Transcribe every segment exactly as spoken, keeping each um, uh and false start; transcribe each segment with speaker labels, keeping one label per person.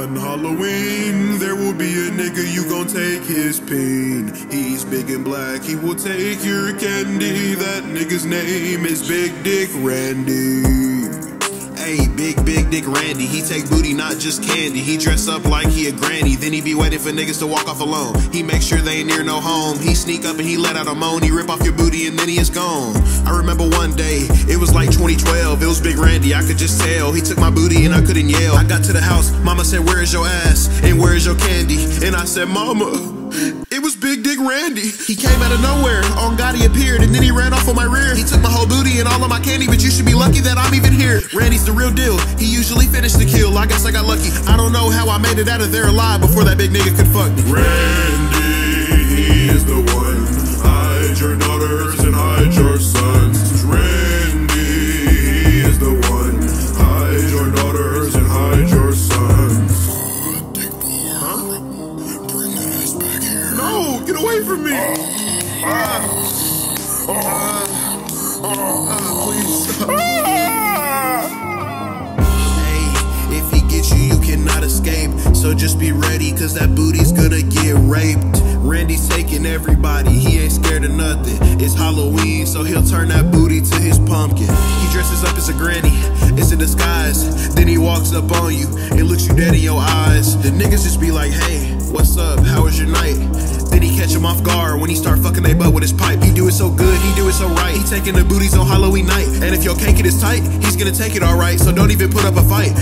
Speaker 1: On Halloween, there will be a nigga, you gon' take his pain. He's big and black, he will take your candy. That nigga's name is Big Dick Randy.
Speaker 2: Hey, big, big dick Randy, he take booty, not just candy. He dress up like he a granny, then he be waiting for niggas to walk off alone. He make sure they ain't near no home. He sneak up and he let out a moan. He rip off your booty and then he is gone. I remember one day, it was like twenty twelve. It was Big Randy, I could just tell. He took my booty and I couldn't yell. I got to the house, mama said, where is your ass? And where is your candy? And I said, mama, it was Big Dick Randy. He came out of nowhere, on God he appeared, and then he ran off on my rear. He took my whole booty and all of my candy, but you should be lucky that I'm even here. Randy's the real deal, he usually finished the kill. I guess I got lucky, I don't know how I made it out of there alive before that big nigga could fuck me.
Speaker 1: Randy, he is the one. Hide your daughters and hide your sons. Randy, he is the one. Hide your daughters and hide your sons. Huh?
Speaker 3: Bring that ass back here.
Speaker 1: No, get away from me! Ah. Ah. Ah, please stop.
Speaker 2: Hey, if he gets you, you cannot escape. So just be ready, cause that booty's gonna get raped. Randy's taking everybody, he ain't scared of nothing. It's Halloween, so he'll turn that booty to his pumpkin. He dresses up as a granny, it's a disguise. Then he walks up on you and looks you dead in your eyes. The niggas just be like, hey, what's up, how was your night? Then he catch him off guard when he start fucking they butt with his pipe. He do it so good, he do it so right. He taking the booties on Halloween night. And if your cake is tight, he's gonna take it alright. So don't even put up a fight.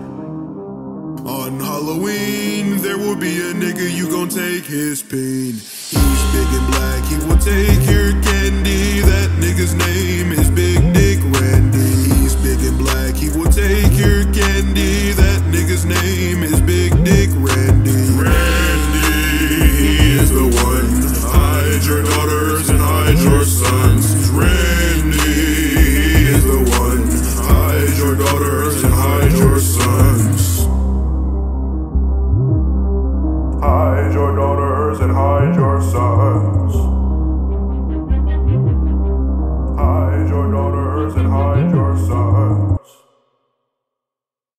Speaker 1: On Halloween, there will be a nigga, you gon' take his pain. He's big and black, he will take your candy. That nigga's name is Big Dick Randy. He's big and black, he will take your candy. That nigga's name is Big Dick Randy. Randy, he is the one. Hide your daughters and hide your sons. Randy,